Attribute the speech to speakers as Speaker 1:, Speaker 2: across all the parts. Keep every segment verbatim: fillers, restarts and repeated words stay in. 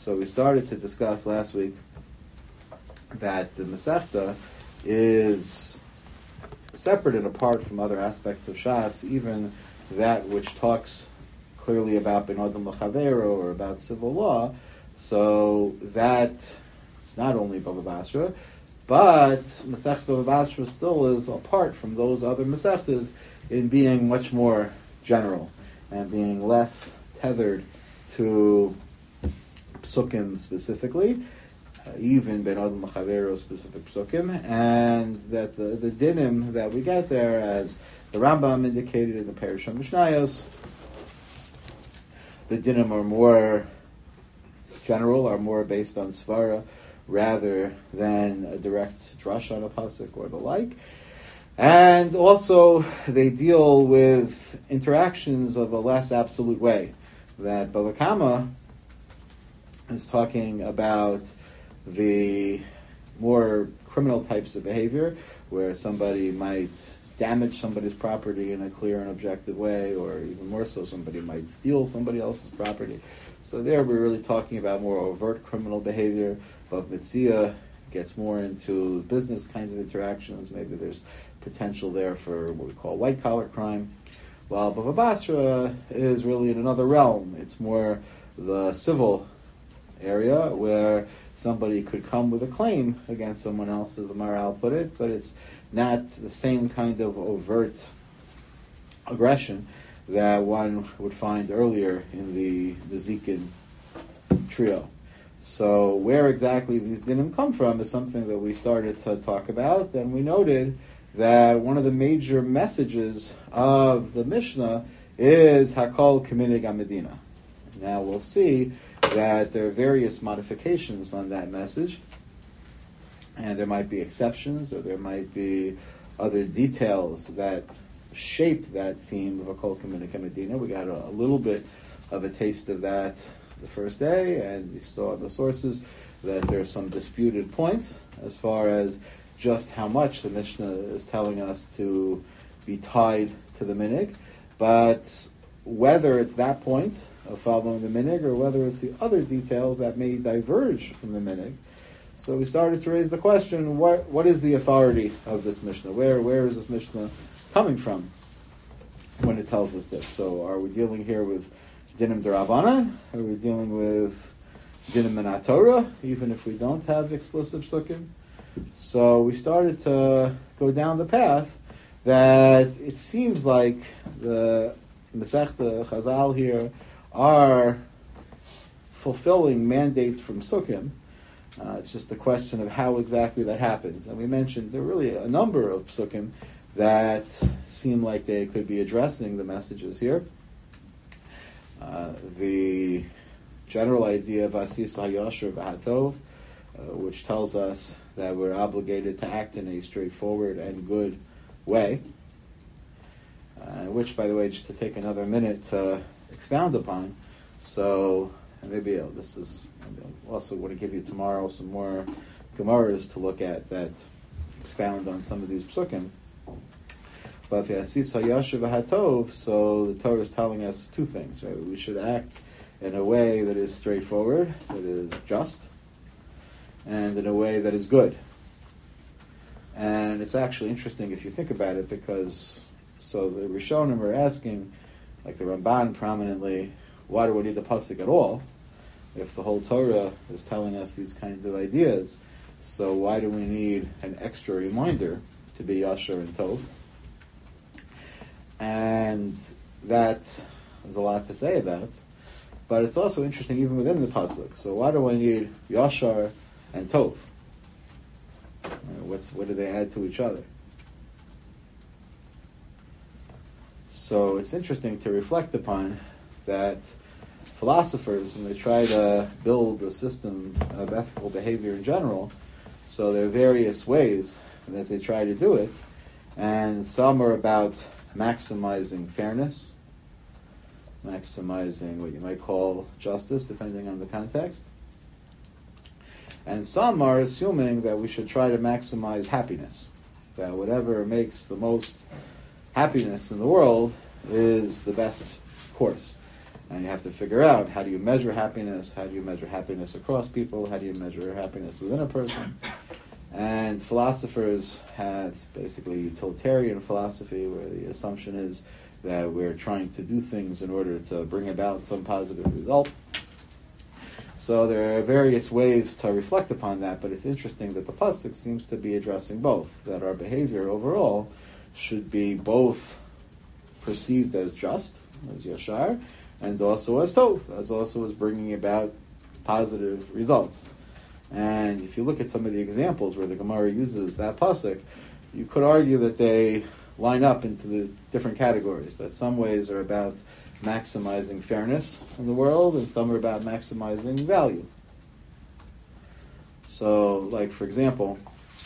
Speaker 1: So we started to discuss last week that the Masechta is separate and apart from other aspects of Shas, even that which talks clearly about Ben Adam L'Chavero or about civil law. So that it's not only Bava Basra, but Masechta Bava Basra still is apart from those other Masechtas in being much more general and being less tethered to psukim specifically, uh, even Ben Adam L'Chavero specific psukim, and that the, the dinim that we get there, as the Rambam indicated in the Parish of Mishnayos, the dinim are more general, are more based on svara rather than a direct drush on a pasuk or the like. And also they deal with interactions of a less absolute way. That Bava Kama is talking about the more criminal types of behavior, where somebody might damage somebody's property in a clear and objective way, or even more so, somebody might steal somebody else's property. So there we're really talking about more overt criminal behavior. But Mitzia gets more into business kinds of interactions. Maybe there's potential there for what we call white-collar crime. While Bava Basra is really in another realm. It's more the civil area where somebody could come with a claim against someone else, as the Maharal put it, but it's not the same kind of overt aggression that one would find earlier in the, the Zikin trio. So where exactly these dinim come from is something that we started to talk about, and we noted that one of the major messages of the Mishnah is Hakol K'minig HaMedina. Now we'll see that there are various modifications on that message, and there might be exceptions, or there might be other details that shape that theme of Hakol K'minig HaMedina. We got a, a little bit of a taste of that the first day, and you saw the sources that there are some disputed points as far as just how much the Mishnah is telling us to be tied to the minig, but whether it's that point of following the minig or whether it's the other details that may diverge from the minig. So we started to raise the question: what what is the authority of this Mishnah? Where where is this Mishnah coming from when it tells us this? So are we dealing here with dinim d'Rabbanan? Are we dealing with dinim min HaTorah, even if we don't have explicit psukim? So we started to go down the path that it seems like the Masechta Chazal here are fulfilling mandates from Sukkim. Uh, it's just a question of how exactly that happens. And we mentioned there are really a number of Sukkim that seem like they could be addressing the messages here. Uh, the general idea of Asis HaYosher V'Hatov, uh, which tells us that we're obligated to act in a straightforward and good way, uh, which, by the way, just to take another minute to expound upon. So, and maybe uh, this is, I also want to give you tomorrow some more Gemaras to look at that expound on some of these psukim. But if you Asis HaYosher V'Hatov, so the Torah is telling us two things, right? We should act in a way that is straightforward, that is just, and in a way that is good. And it's actually interesting if you think about it, because so the Rishonim are asking, like the Ramban prominently, why do we need the pasuk at all if the whole Torah is telling us these kinds of ideas? So why do we need an extra reminder to be Yasher and Tov? And that is a lot to say about, but it's also interesting even within the pasuk. So why do I need Yashar and Tov? Uh, what's what do they add to each other? So it's interesting to reflect upon that philosophers, when they try to build a system of ethical behavior in general, so there are various ways that they try to do it, and some are about maximizing fairness, maximizing what you might call justice, depending on the context. And some are assuming that we should try to maximize happiness, that whatever makes the most happiness in the world is the best course. And you have to figure out, how do you measure happiness? How do you measure happiness across people? How do you measure happiness within a person? And philosophers had basically utilitarian philosophy, where the assumption is that we're trying to do things in order to bring about some positive result. So there are various ways to reflect upon that, but it's interesting that the pasuk seems to be addressing both, that our behavior overall should be both perceived as just, as yashar, and also as tov, as also as bringing about positive results. And if you look at some of the examples where the Gemara uses that pasuk, you could argue that they line up into the different categories, that some ways are about maximizing fairness in the world, and some are about maximizing value. So, like, for example,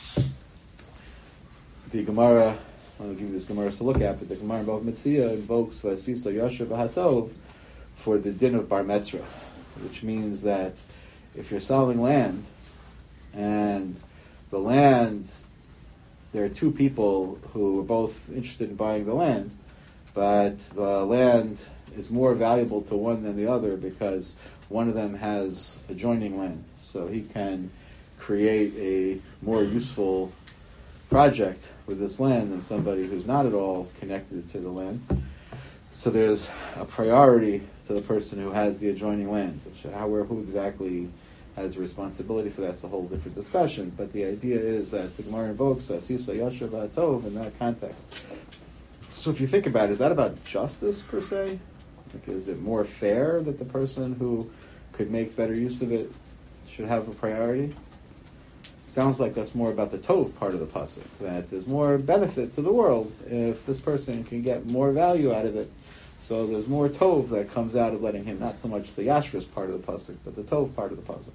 Speaker 1: the Gemara, I'll give you this Gemara to look at, but the Gemara in Bava Metzia invokes Vasisa Yasher B'Hatov for the din of Bar Metzra, which means that if you're selling land, and the land, there are two people who are both interested in buying the land, but the land is more valuable to one than the other because one of them has adjoining land. So he can create a more useful project with this land than somebody who's not at all connected to the land. So there's a priority to the person who has the adjoining land, which how or who exactly has a responsibility for that's a whole different discussion. But the idea is that the Gemara invokes Asisa Yasher V'Atov in that context. So if you think about it, is that about justice per se? Like, is it more fair that the person who could make better use of it should have a priority? Sounds like that's more about the tov part of the pasuk, that there's more benefit to the world if this person can get more value out of it. So there's more tov that comes out of letting him, not so much the yashrus part of the pasuk, but the tov part of the pasuk.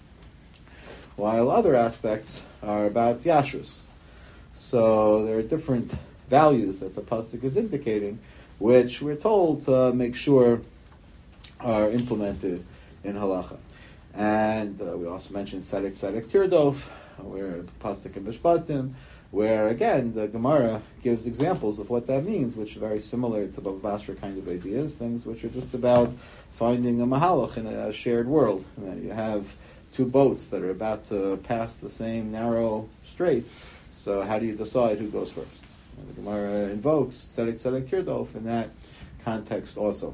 Speaker 1: While other aspects are about yashrus. So there are different values that the pasuk is indicating, which we're told to make sure are implemented in halacha. And uh, we also mentioned tzedek tzedek tirdof, where the pasuk in Mishpatim, where again the Gemara gives examples of what that means, which are very similar to Bava Basra kind of ideas, things which are just about finding a mahalach in a shared world. And that you have two boats that are about to pass the same narrow strait. So how do you decide who goes first? And the Gemara invokes tzedek tzedek tirdof in that context also.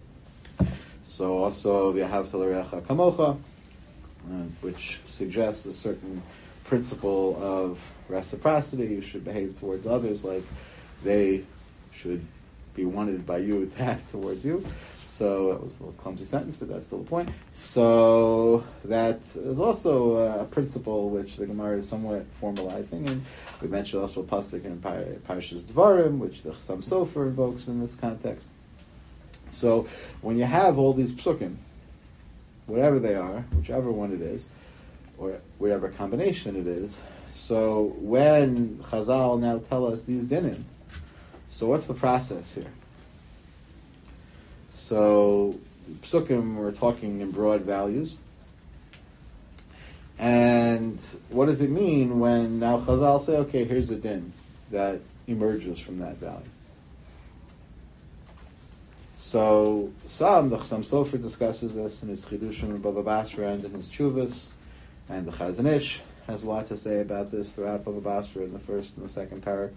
Speaker 1: So also we have L'Reacha Kamocha, uh, which suggests a certain principle of reciprocity. You should behave towards others like they should be wanted by you to act towards you. So that was a little clumsy sentence, but that's still the point. So that is also a principle which the Gemara is somewhat formalizing, and we mentioned also a pasuk in Parshas Dvarim, which the Chassam Sofer invokes in this context. So when you have all these psukim, whatever they are, whichever one it is, or whatever combination it is, so when Chazal now tell us these dinim, so what's the process here? So psukim, we're talking in broad values. And what does it mean when now Chazal say, okay, here's a din that emerges from that value? So some, the Chassam Sofer discusses this in his Chidushim and Bava Basra and in his Chuvas, and the Chazon Ish has a lot to say about this throughout Bava Basra in the first and the second parak,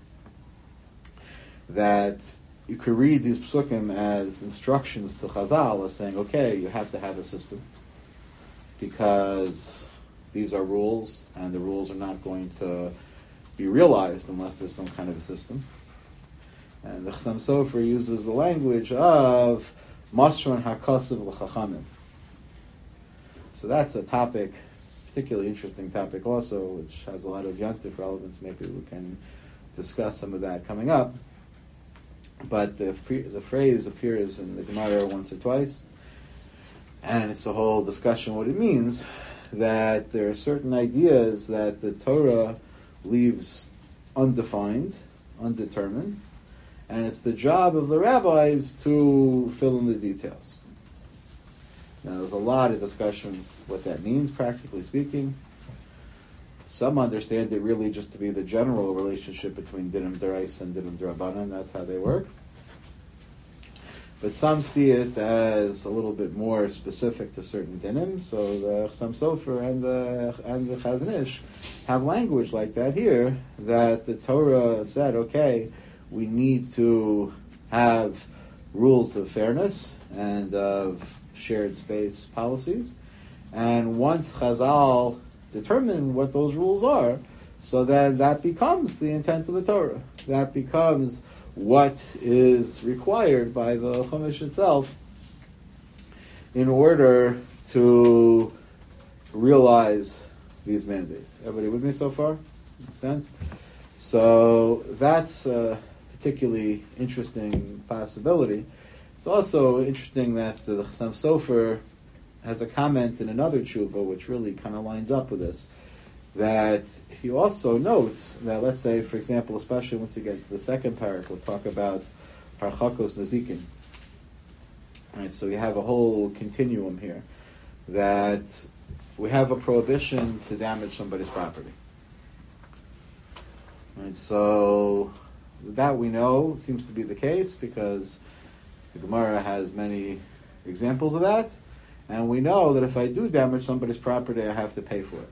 Speaker 1: that you could read these psukim as instructions to Chazal, as saying, okay, you have to have a system, because these are rules, and the rules are not going to be realized unless there's some kind of a system. And the Chassam Sofer uses the language of Masron HaKasav L'Chachamim. So that's a topic, particularly interesting topic also, which has a lot of yontif relevance. Maybe we can discuss some of that coming up. But the the phrase appears in the Gemara once or twice, and it's a whole discussion what it means, that there are certain ideas that the Torah leaves undefined, undetermined, and it's the job of the rabbis to fill in the details. Now, there's a lot of discussion what that means, practically speaking. Some understand it really just to be the general relationship between dinim d'oraisa and dinim d'rabbanan. That's how they work. but some see it as a little bit more specific to certain dinim. So the Chassam Sofer and the and the Chazon Ish have language like that here, that the Torah said, okay, we need to have rules of fairness and of shared space policies, and once Chazal determine what those rules are, so then that becomes the intent of the Torah. That becomes what is required by the Chumash itself in order to realize these mandates. Everybody with me so far? Makes sense? So that's a particularly interesting possibility. It's also interesting that the Chassam Sofer has a comment in another tshuva which really kind of lines up with this, that he also notes that, let's say, for example, especially once you get to the second parak, we'll talk about harchakos nazikin. Right, so you have a whole continuum here, that we have a prohibition to damage somebody's property. Right, so that we know seems to be the case because the Gemara has many examples of that, and we know that if I do damage somebody's property, I have to pay for it.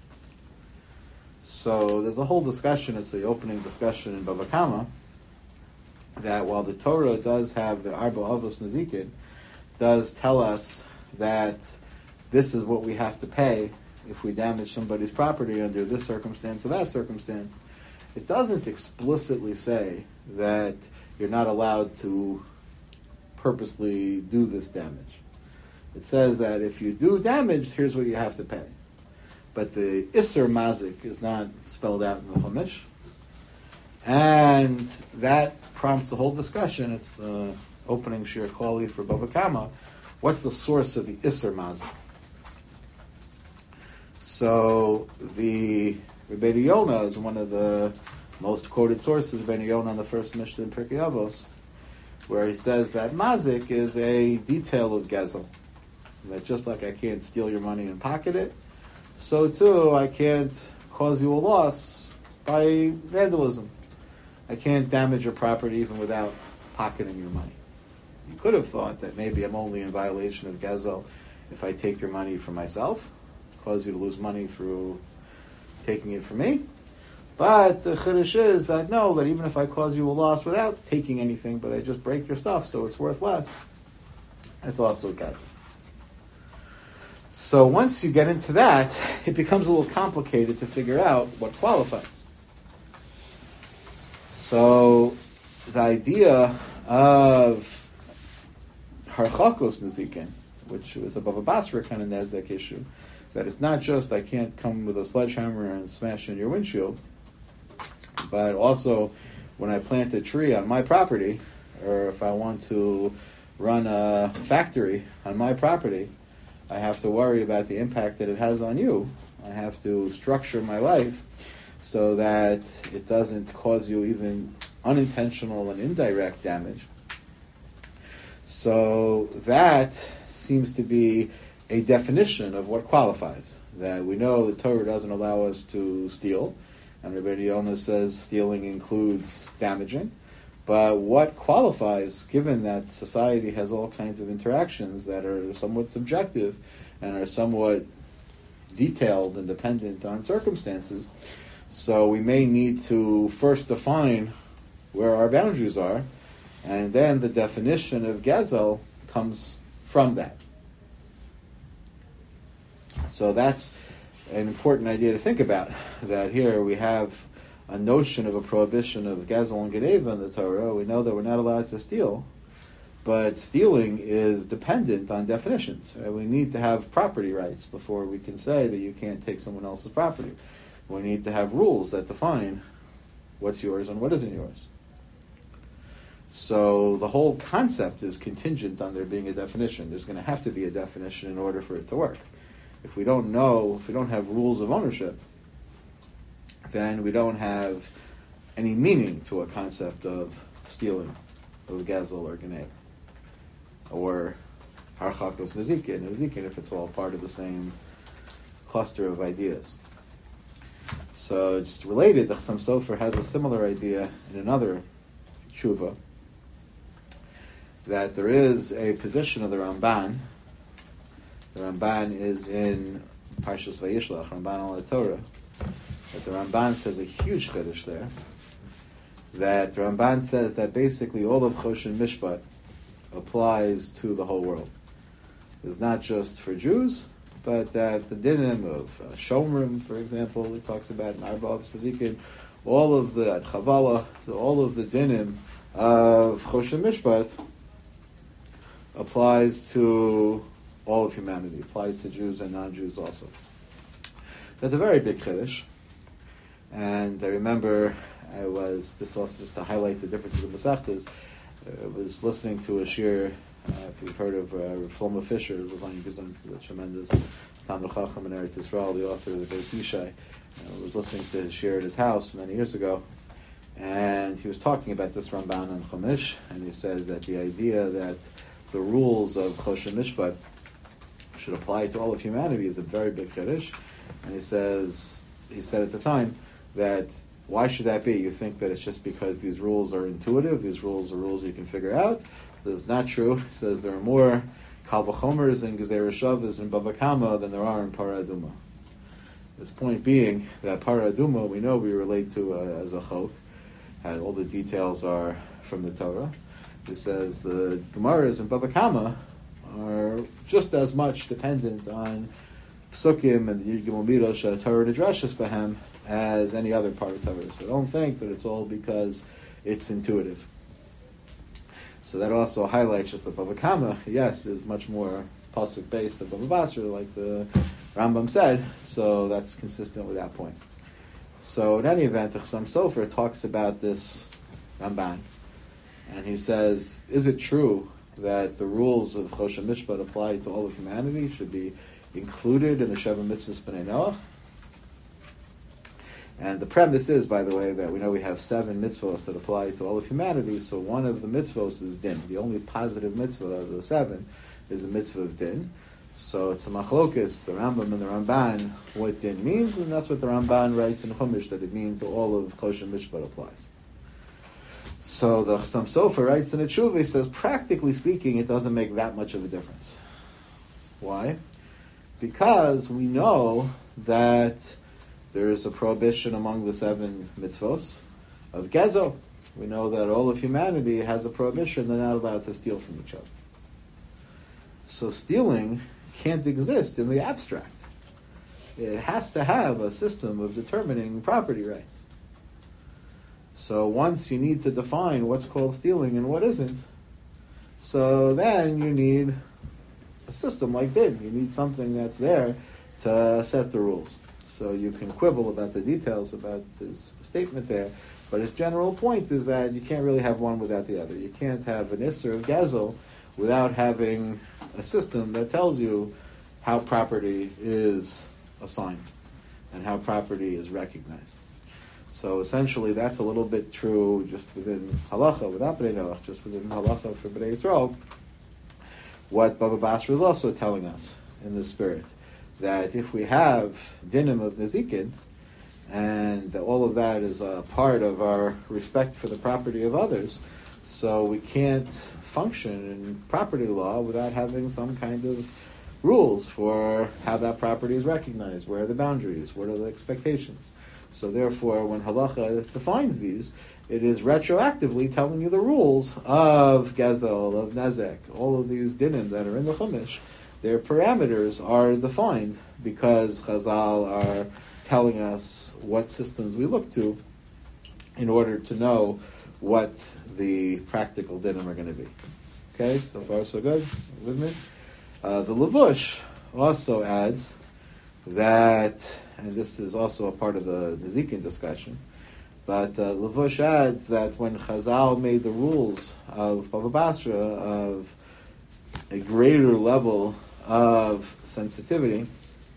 Speaker 1: So there's a whole discussion, it's the opening discussion in Bava Kama, that while the Torah does have the Arba Avos Nazikin, does tell us that this is what we have to pay if we damage somebody's property under this circumstance or that circumstance, it doesn't explicitly say that you're not allowed to purposely do this damage. It says that if you do damage, here's what you have to pay. But the Isser Mazik is not spelled out in the Chumash. And that prompts the whole discussion. It's the opening Shir Klali for Bava Kama. What's the source of the Isser Mazik? So the Rebbeinu Yonah is one of the most quoted sources, Rebbeinu Yonah on the first Mishnah in Pirkei Avos, where he says that Mazik is a detail of Gezel. That just like I can't steal your money and pocket it, so too I can't cause you a loss by vandalism. I can't damage your property even without pocketing your money. You could have thought that maybe I'm only in violation of Gezel if I take your money for myself, cause you to lose money through taking it from me. But the chiddush is that no, that even if I cause you a loss without taking anything, but I just break your stuff so it's worth less, it's also Gezel. So once you get into that, it becomes a little complicated to figure out what qualifies. So the idea of harchakos nezikin, which is a Bava Basra kind of nezek issue, that it's not just I can't come with a sledgehammer and smash in your windshield, but also when I plant a tree on my property, or if I want to run a factory on my property, I have to worry about the impact that it has on you. I have to structure my life so that it doesn't cause you even unintentional and indirect damage. So that seems to be a definition of what qualifies. That we know the Torah doesn't allow us to steal, and Rebbeinu Yonah says stealing includes damaging. But what qualifies, given that society has all kinds of interactions that are somewhat subjective and are somewhat detailed and dependent on circumstances, so we may need to first define where our boundaries are, and then the definition of Gezel comes from that. So that's an important idea to think about, that here we have a notion of a prohibition of Gezel and Geneva in the Torah. We know that we're not allowed to steal, but stealing is dependent on definitions. Right? We need to have property rights before we can say that you can't take someone else's property. We need to have rules that define what's yours and what isn't yours. So the whole concept is contingent on there being a definition. There's going to have to be a definition in order for it to work. If we don't know, if we don't have rules of ownership, then we don't have any meaning to a concept of stealing, of Gezel or Geneva, or harchakos nezikin, nezikin, if it's all part of the same cluster of ideas. So it's related. The Chassam Sofer has a similar idea in another tshuva, that there is a position of the Ramban. The Ramban is in Parshas Vayishlach, Ramban al Torah. But the Ramban says a huge chiddush there. That the Ramban says that basically all of Choshen Mishpat applies to the whole world. It's not just for Jews, but that the dinim of uh, Shomrim, for example, he talks about in Arba Tzazikin, all of the Chavala, so all of the dinim of Choshen Mishpat applies to all of humanity, applies to Jews and non-Jews also. That's a very big chiddush, and I remember I was, this also just to highlight the differences of Masechtas, I was listening to a shir, uh, if you've heard of uh, Shlomo Fisher, who was on Gizon, the tremendous Talmud Chacham in Eretz Yisrael, the author of the Beis Yishai. I was listening to his shir at his house many years ago, and he was talking about this Ramban and Chumash, and he said that the idea that the rules of Choshen Mishpat should apply to all of humanity is a very big chiddush. And he says, he said at the time that why should that be? You think that it's just because these rules are intuitive, these rules are rules you can figure out. So it's not true. He says there are more Kal V'chomers and Gezer Shavas and Bava Kama than there are in Para Aduma. His point being that Para Aduma, we know we relate to uh, as a chok, and all the details are from the Torah. He says the Gemaras and Bava Kama are just as much dependent on Psukim and the Yud Gimel Midrash Torah Nidrashas Behem as any other part of Torah. So don't think that it's all because it's intuitive. So that also highlights that the Bava Kama, yes, is much more pasuk based than Bava Basra, like the Rambam said. So that's consistent with that point. So in any event, the Chassam Sofer talks about this Ramban, and he says, is it true that the rules of Choshen Mishpat apply to all of humanity, should be included in the Sheva Mitzvahs B'nai Noach? And the premise is, by the way, that we know we have seven mitzvahs that apply to all of humanity, so one of the mitzvahs is din. The only positive mitzvah of the seven is the mitzvah of din. So it's a machlokes, the Rambam and the Ramban, what din means, and that's what the Ramban writes in Chumash, that it means that all of Choshen Mishpat applies. So the Chassam Sofer writes in a tshuva, he says, practically speaking, it doesn't make that much of a difference. Why? Because we know that there is a prohibition among the seven mitzvos of gezel. We know that all of humanity has a prohibition, they're not allowed to steal from each other. So stealing can't exist in the abstract. It has to have a system of determining property rights. So once you need to define what's called stealing and what isn't, so then you need a system like din. You need something that's there to set the rules. So you can quibble about the details about his statement there, but his general point is that you can't really have one without the other. You can't have an Isser of Gezel without having a system that tells you how property is assigned and how property is recognized. So essentially that's a little bit true just within Halacha, without B'nai Noach, just within Halacha for B'nai Yisrael. What Baba Basra is also telling us in the spirit, that if we have dinim of Nezikin, and that all of that is a part of our respect for the property of others, so we can't function in property law without having some kind of rules for how that property is recognized, where are the boundaries, what are the expectations. So therefore, when halacha defines these, it is retroactively telling you the rules of Gezel, of Nezek, all of these dinim that are in the Chumash. Their parameters are defined because Chazal are telling us what systems we look to in order to know what the practical dinim are going to be. Okay, so far so good? With me? Uh, the Levush also adds that, and this is also a part of the Nezikin discussion, but uh, Levush adds that when Chazal made the rules of Bava Basra of a greater level of sensitivity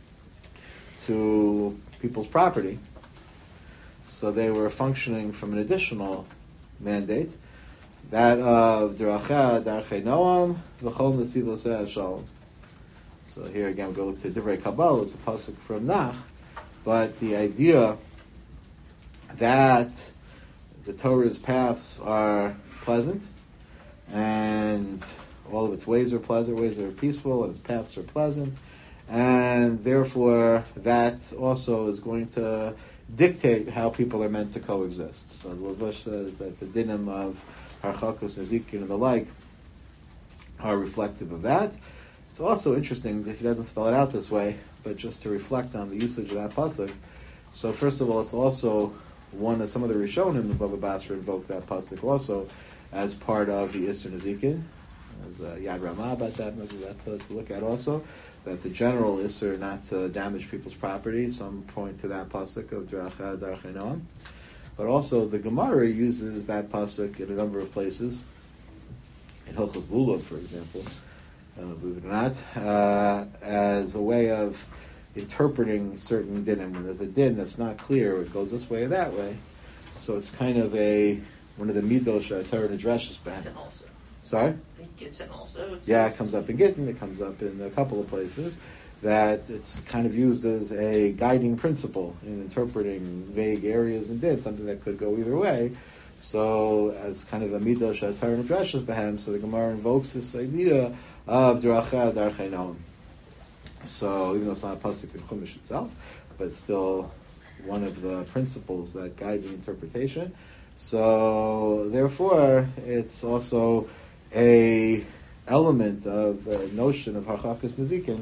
Speaker 1: to people's property, so they were functioning from an additional mandate, that of Deracha Darchei Noam V'chol Nesilosei Shalom. So here again we go to Divrei Kabbalah, it's a pasuk from Nach, but the idea that the Torah's paths are pleasant and all of its ways are pleasant, ways are peaceful, and its paths are pleasant, and therefore that also is going to dictate how people are meant to coexist. So the Levush says that the dinim of Harchakus, Nezikin, and the like are reflective of that. It's also interesting that he doesn't spell it out this way, but just to reflect on the usage of that pasuk. So first of all, it's also one of some of the Rishonim of Baba Basra invoke that pasuk also as part of the Isser Nezikin. There's a Yad Ramah about that, maybe that to, to look at also. That the general Isser not to damage people's property, some point to that pasuk of Dracha Darchei Noam. But also the Gemara uses that pasuk in a number of places. In Hilchos Lulav, for example, uh, believe it or not, uh, as a way of interpreting certain dinim. When there's a din that's not clear, it goes this way or that way. So it's kind of a one of the midos Torah Nidreshes back.
Speaker 2: Also.
Speaker 1: Sorry?
Speaker 2: I think Gittin also. It's
Speaker 1: Yeah, it comes up in Gittin, it comes up in a couple of places, that it's kind of used as a guiding principle in interpreting vague areas and din, something that could go either way. So, as kind of a midos Torah Nidreshes behem, so the Gemara invokes this idea of Dracha Darchei Noam. So, even though it's not a pasuk in Chumash itself, but still one of the principles that guide the interpretation. So, therefore, it's also a element of the notion of Harchakus Nezikin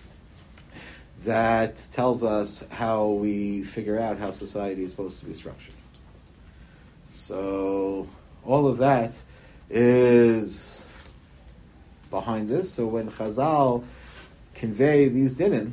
Speaker 1: that tells us how we figure out how society is supposed to be structured. So, all of that is behind this. So, when Chazal convey these dinim,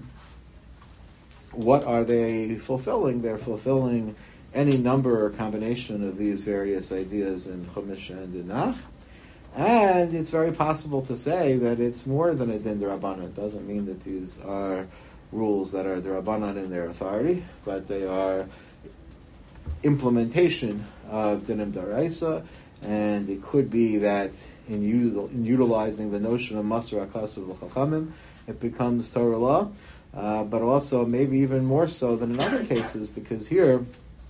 Speaker 1: what are they fulfilling? They're fulfilling any number or combination of these various ideas in Chumash and in Nach. And it's very possible to say that it's more than a din d'Rabbanan. It doesn't mean that these are rules that are d'Rabbanan in their authority, but they are implementation of dinim d'Oraisa, and it could be that in, util- in utilizing the notion of Masar HaKasav L'Chachamim, it becomes Torah law, uh, but also maybe even more so than in other cases, because here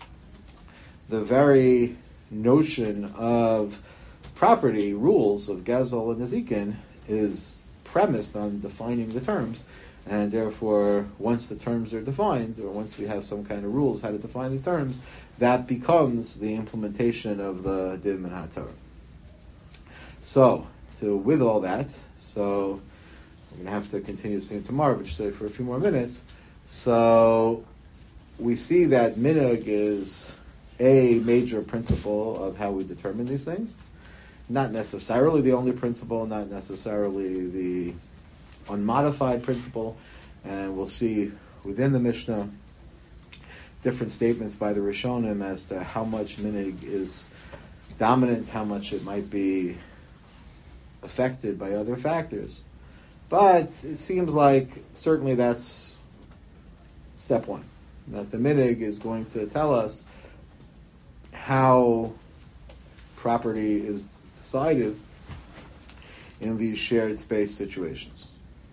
Speaker 1: the very notion of property rules of Gezel and Nezikin is premised on defining the terms, and therefore once the terms are defined, or once we have some kind of rules how to define the terms, that becomes the implementation of the Din and HaTorah. So, so with all that, so we're going to have to continue seeing tomorrow, but just say for a few more minutes. So we see that minhag is a major principle of how we determine these things. Not necessarily the only principle, not necessarily the unmodified principle, and we'll see within the Mishnah different statements by the Rishonim as to how much minhag is dominant, how much it might be affected by other factors. But it seems like certainly that's step one, that the minhag is going to tell us how property is decided in these shared space situations.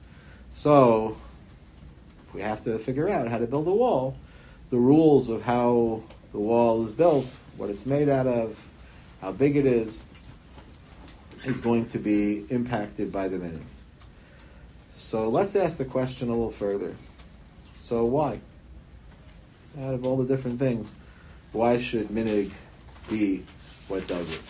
Speaker 1: So, if we have to figure out how to build a wall, the rules of how the wall is built, what it's made out of, how big it is, is going to be impacted by the minhag. So let's ask the question a little further. So why? Out of all the different things, why should minhag be what does it?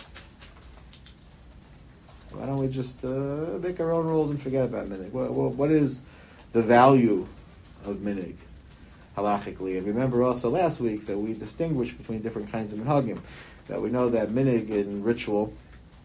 Speaker 1: Why don't we just uh, make our own rules and forget about minhag? What, what, what is the value of minhag halachically? And remember also last week that we distinguished between different kinds of minhagim. That we know that minhag in ritual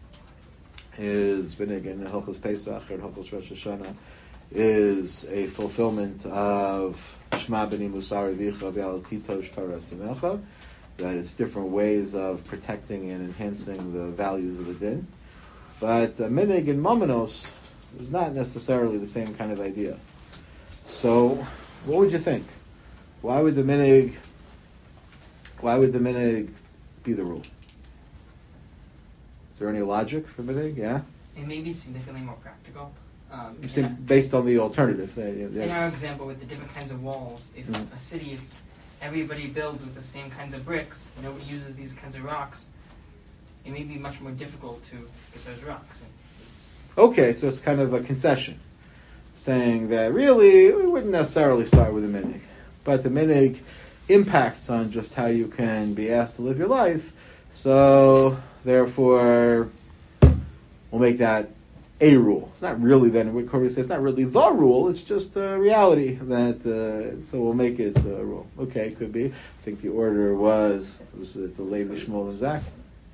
Speaker 1: is minhag in Hilchos Pesach or Hilchos Rosh Hashanah is a fulfillment of Shema B'ni Musar Vicha V'al Titosh Torah Simecha, that it's different ways of protecting and enhancing the values of the din. But uh, minhag in Mamanos is not necessarily the same kind of idea. So, what would you think? Why would the minhag, why would the minhag be the rule? Is there any logic for minhag? Yeah?
Speaker 3: It may be significantly more practical. Um,
Speaker 1: You think based on the alternative. They, they,
Speaker 3: in our example with the different kinds of walls, if
Speaker 1: Mm.
Speaker 3: a city, it's everybody builds with the same kinds of bricks, nobody uses these kinds of rocks, it may be much more difficult to get those rocks. And it's,
Speaker 1: Okay, so it's kind of a concession, saying that really we wouldn't necessarily start with a minig, but the minig impacts on just how you can be asked to live your life, so therefore we'll make that a rule. It's not really then, what Corey says, it's not really the rule, it's just a reality that, uh, so we'll make it a rule. Okay, could be. I think the order was, was it the Levi, Shmuel, and Zach?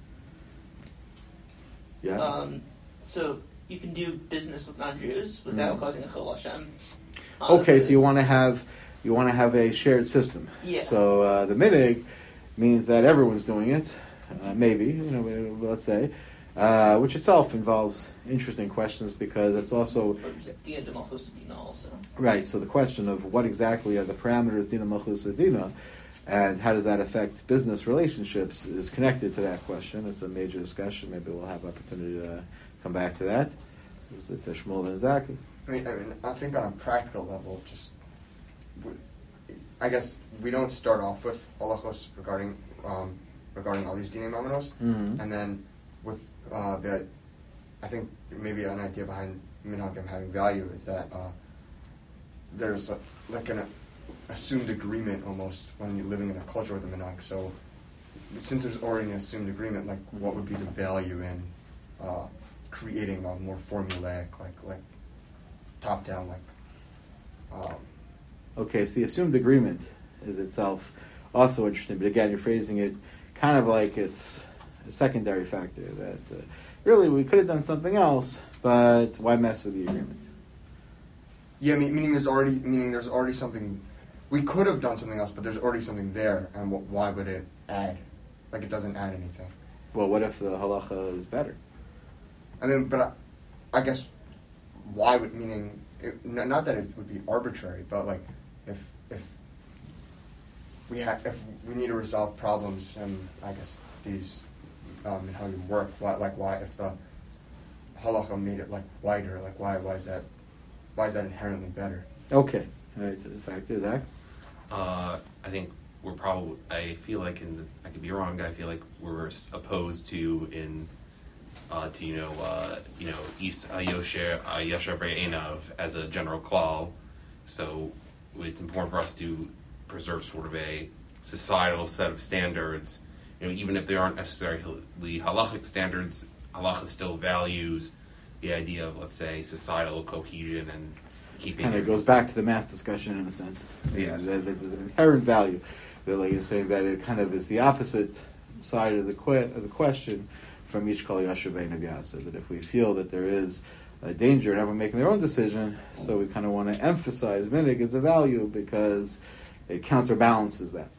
Speaker 1: Yeah.
Speaker 2: Um, so you can do business with non-Jews without
Speaker 1: Mm.
Speaker 2: causing a chil Hashem.
Speaker 1: Okay, so you want to have you want to have a shared system.
Speaker 2: Yeah.
Speaker 1: So uh, the minig means that everyone's doing it, uh, maybe, you know, let's say, uh, which itself involves interesting questions because it's also
Speaker 2: Dina de Malchus Dina also.
Speaker 1: right. So the question of what exactly are the parameters Dina Malchus Dina, and how does that affect business relationships is connected to that question. It's a major discussion. Maybe we'll have opportunity to come back to that. So is it Shmuel and Zach?
Speaker 4: I mean, I mean, I think on a practical level, just we, I guess we don't start off with halachos regarding um, regarding all these dinei mamanos,
Speaker 1: Mm-hmm.
Speaker 4: and then with uh, the, I think maybe an idea behind minhagim having value is that uh, there's a, like an assumed agreement almost when you're living in a culture with a minhag. So since there's already an assumed agreement, like what would be the value in uh, creating a more formulaic, like like top down, like. Um,
Speaker 1: Okay, so the assumed agreement is itself also interesting, but again, you're phrasing it kind of like it's a secondary factor, that uh, really we could have done something else, but why mess with the agreement?
Speaker 4: Yeah, me- meaning there's already meaning there's already something. We could have done something else, but there's already something there, and wh- why would it add? Like it doesn't add anything.
Speaker 1: Well, what if the halacha is better?
Speaker 4: I mean, but I, I guess why would meaning it, n- not that it would be arbitrary, but like if if we have if we need to resolve problems, and I guess these um, and how you work, why, like why if the halacha made it like wider, like why why is that why is that inherently better?
Speaker 1: Okay, all right, to the factor, Zach?
Speaker 5: Uh, I think we're probably. I feel like, in the, I could be wrong. I feel like we're opposed to in, uh, to you know, uh, you know, East Yosher Yasher Einav as a general klal. So it's important for us to preserve sort of a societal set of standards. You know, even if they aren't necessarily halachic standards, halacha still values the idea of, let's say, societal cohesion and keeping.
Speaker 1: Kind of goes back to the mass discussion in a sense.
Speaker 5: Yes.
Speaker 1: That, that there's an inherent value. That, like you're saying, that it kind of is the opposite side of the que- of the question from each kol yasher bein Yasa. That if we feel that there is a danger in everyone making their own decision, so we kind of want to emphasize minig as a value because it counterbalances that.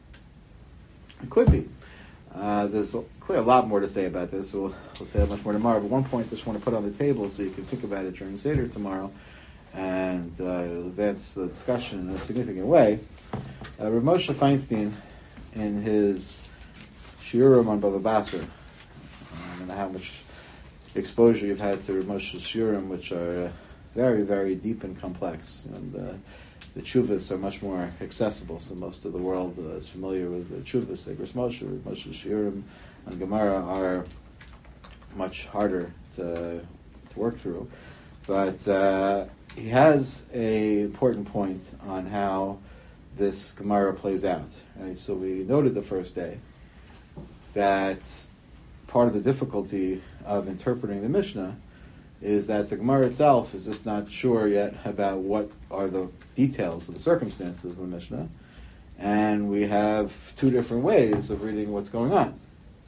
Speaker 1: It could be. Uh, there's clearly a lot more to say about this. We'll, we'll say that much more tomorrow. But one point I just want to put on the table so you can think about it during Seder tomorrow, and uh, it'll advance the discussion in a significant way. Uh, Rav Moshe Feinstein, in his shiurim on Bava Basra, I don't know how much exposure you've had to Rav Moshe's shiurim, which are uh, very, very deep and complex, and uh, the tshuvas are much more accessible. So most of the world uh, is familiar with the tshuvas. Like Rav Moshe, Rav Moshe's shiurim on Gemara are much harder to to work through, but uh, he has a important point on how this Gemara plays out. Right? So we noted the first day that part of the difficulty of interpreting the Mishnah is that the Gemara itself is just not sure yet about what are the details of the circumstances of the Mishnah, and we have two different ways of reading what's going on.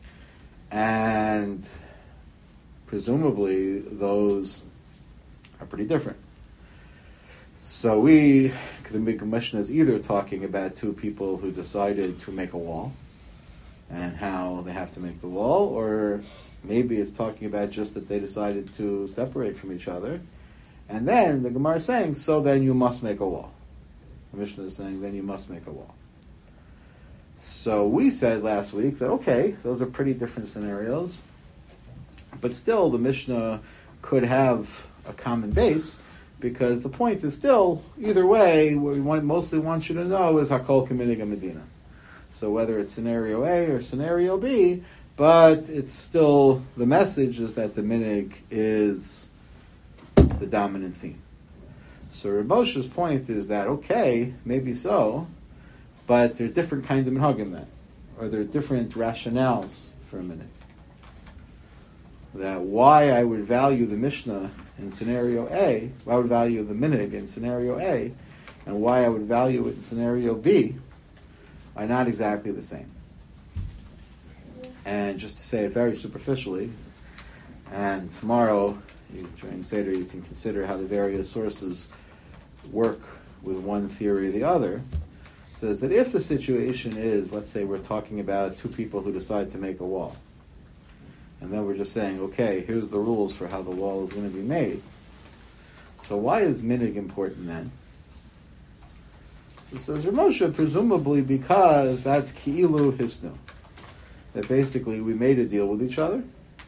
Speaker 1: And presumably those are pretty different. So we, the Mishnah is either talking about two people who decided to make a wall and how they have to make the wall, or maybe it's talking about just that they decided to separate from each other. And then the Gemara is saying, so then you must make a wall. The Mishnah is saying, then you must make a wall. So we said last week that, okay, those are pretty different scenarios, but still the Mishnah could have a common base, because the point is still, either way, what we want, mostly want you to know is Hakol K'minig Medina. So whether it's scenario A or scenario B, but it's still, the message is that the minig is the dominant theme. So Reb Moshe's point is that, okay, maybe so, but there are different kinds of minhagim then, or there are different rationales for a minig. That why I would value the Mishnah in scenario A, why I would value the minig in scenario A, and why I would value it in scenario B, are not exactly the same. And just to say it very superficially, and tomorrow, you, during Seder, you can consider how the various sources work with one theory or the other. It says that if the situation is, let's say we're talking about two people who decide to make a wall, and then we're just saying, okay, here's the rules for how the wall is going to be made. So why is minig important then? So it says Rav Moshe, presumably because that's ki'ilu hisnu. That basically we made a deal with each other,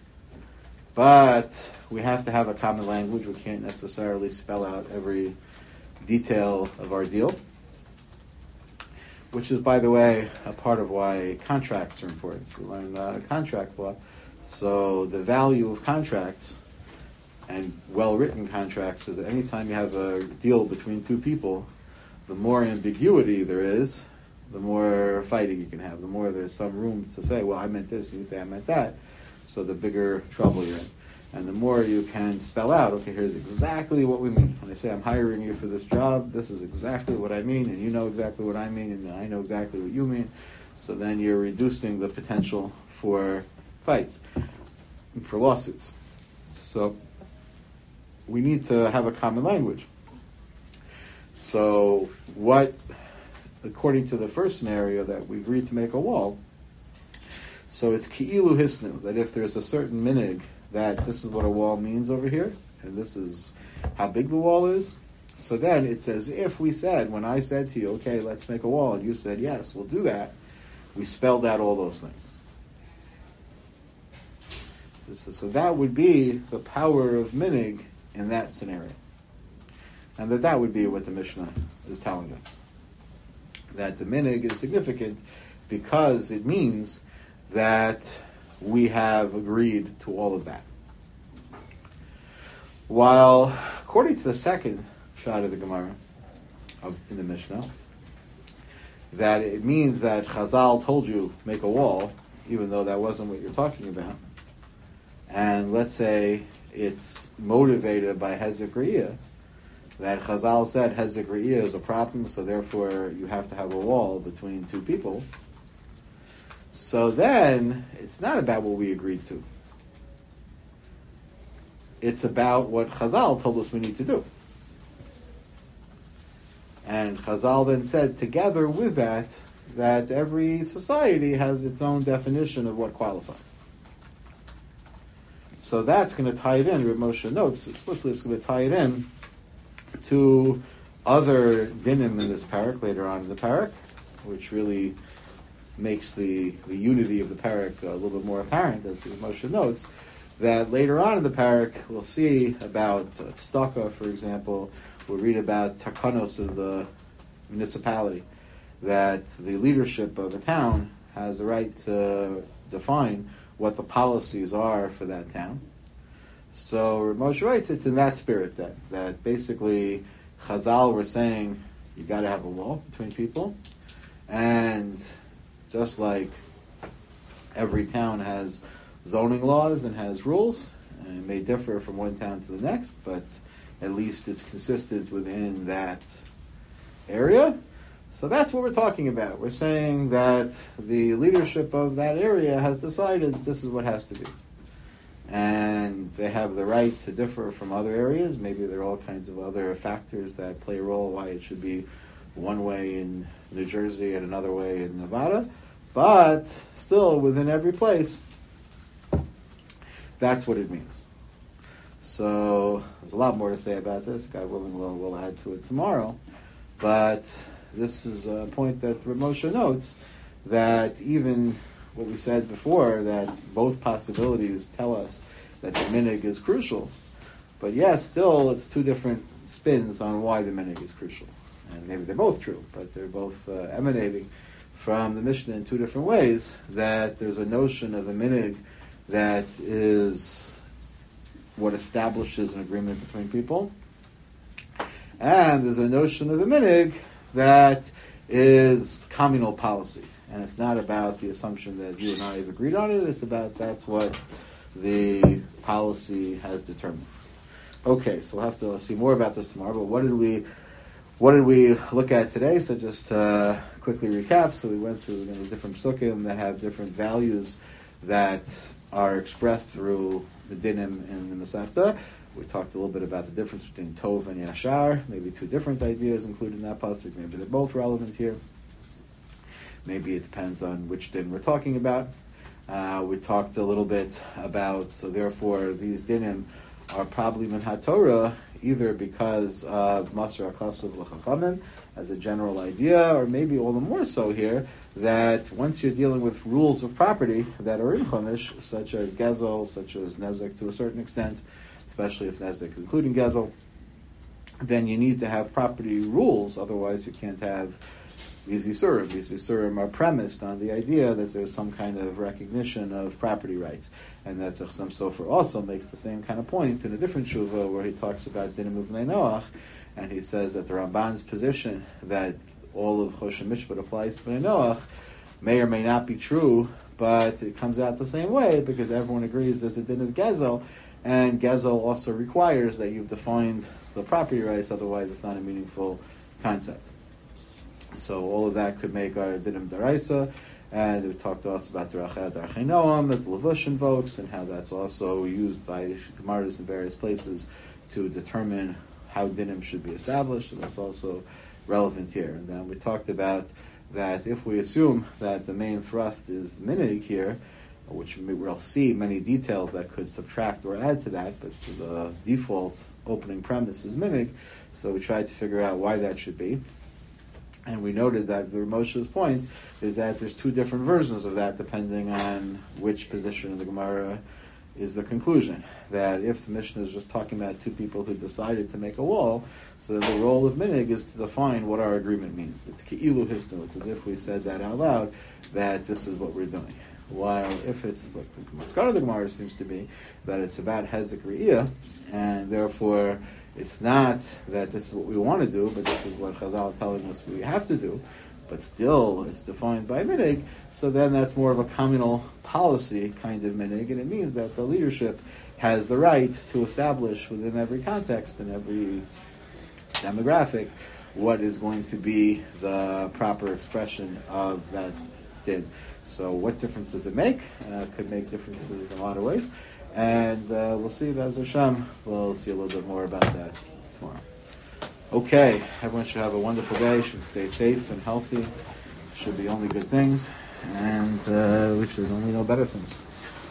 Speaker 1: but we have to have a common language. We can't necessarily spell out every detail of our deal, which is, by the way, a part of why contracts are important. We learn uh, contract law. So the value of contracts and well-written contracts is that anytime you have a deal between two people, the more ambiguity there is, the more fighting you can have, the more there's some room to say, well, I meant this, and you say, I meant that, so the bigger trouble you're in. And the more you can spell out, okay, here's exactly what we mean. When I say I'm hiring you for this job, this is exactly what I mean, and you know exactly what I mean, and I know exactly what you mean. So then you're reducing the potential for fights, for lawsuits. So we need to have a common language. So what, according to the first scenario that we agreed to make a wall, so it's ki'ilu hisnu, that if there's a certain minig that this is what a wall means over here, and this is how big the wall is, so then it's as if we said, when I said to you, okay, let's make a wall, and you said, yes, we'll do that, we spelled out all those things. So, so, so that would be the power of minig in that scenario. And that that would be what the Mishnah is telling us. That the minig is significant because it means that we have agreed to all of that. While, according to the second shot of the Gemara of, in the Mishnah, that it means that Chazal told you make a wall, even though that wasn't what you're talking about. And let's say it's motivated by Hezek Re'iyah, that Chazal said Hezek Re'iyah is a problem, so therefore you have to have a wall between two people. So then, it's not about what we agreed to. It's about what Chazal told us we need to do. And Chazal then said, together with that, that every society has its own definition of what qualifies. So that's going to tie it in. Reb Moshe notes explicitly it's going to tie it in to other dinim in this parak later on in the parak, which really makes the, the unity of the parak a little bit more apparent, as Reb Moshe notes, that later on in the parak we'll see about uh, tzedakah, for example. We'll read about takanos of the municipality, that the leadership of a town has the right to define what the policies are for that town. So Reb Moshe writes, it's in that spirit that, that basically Chazal were saying you got to have a wall between people, and just like every town has zoning laws and has rules, and it may differ from one town to the next, but at least it's consistent within that area. So that's what we're talking about. We're saying that the leadership of that area has decided this is what has to be. And they have the right to differ from other areas. Maybe there are all kinds of other factors that play a role why it should be one way in New Jersey and another way in Nevada. But still, within every place, that's what it means. So there's a lot more to say about this. God willing, we'll, we'll add to it tomorrow. But this is a point that Reb Moshe notes, that even what we said before, that both possibilities tell us that the minig is crucial. But yes, still it's two different spins on why the minig is crucial. And maybe they're both true, but they're both uh, emanating from the Mishnah in two different ways, that there's a notion of a minig that is what establishes an agreement between people, and there's a notion of a minig that is communal policy. And it's not about the assumption that you and I have agreed on it, it's about that's what the policy has determined. Okay, so we'll have to see more about this tomorrow, but what did we what did we look at today? So just uh, quickly recap. So we went through, you know, different psukim that have different values that are expressed through the dinim and the Masechta. We talked a little bit about the difference between Tov and Yashar, maybe two different ideas included in that pasuk. Maybe they're both relevant here. Maybe it depends on which din we're talking about. Uh, we talked a little bit about, so therefore these dinim are probably min haTorah, either because of Masr HaKasav L'Chachamim as a general idea, or maybe all the more so here, that once you're dealing with rules of property that are in Chumash, such as Gezel, such as Nezek to a certain extent, especially if Nezek is including Gezel, then you need to have property rules, otherwise you can't have these Yisurim. These Yisurim are premised on the idea that there's some kind of recognition of property rights. And that Chassam Sofer also makes the same kind of point in a different shuvah where he talks about Dinim Uvnei Noach, and he says that the Ramban's position that all of Choshen Mishpat applies to Bnei Noach may or may not be true, but it comes out the same way because everyone agrees there's a din of Gezel, and Gezel also requires that you've defined the property rights, otherwise it's not a meaningful concept. So all of that could make our dinim daraisa, and we talked to us about Derachei Darchei Noam that the Levush invokes, and how that's also used by Gemaras in various places to determine how dinim should be established, and that's also relevant here. And then we talked about that if we assume that the main thrust is minig here, which we'll see many details that could subtract or add to that, but so the default opening premise is minig, so we tried to figure out why that should be. And we noted that the Moshe's point is that there's two different versions of that depending on which position of the Gemara is the conclusion. That if the Mishnah is just talking about two people who decided to make a wall, so the role of minig is to define what our agreement means. It's ki'ilu hisnu. It's as if we said that out loud, that this is what we're doing. While if it's like the Maskara of the Gemara seems to be that it's about hezek re'iyah, and therefore it's not that this is what we want to do, but this is what Chazal is telling us we have to do, but still it's defined by minig, so then that's more of a communal policy kind of minig, and it means that the leadership has the right to establish within every context and every demographic what is going to be the proper expression of that din. So what difference does it make? Uh, could make differences in a lot of ways. And uh, we'll see, B'ez Hashem. We'll see a little bit more about that tomorrow. Okay, everyone should have a wonderful day, should stay safe and healthy, should be only good things, and uh, we should only know better things.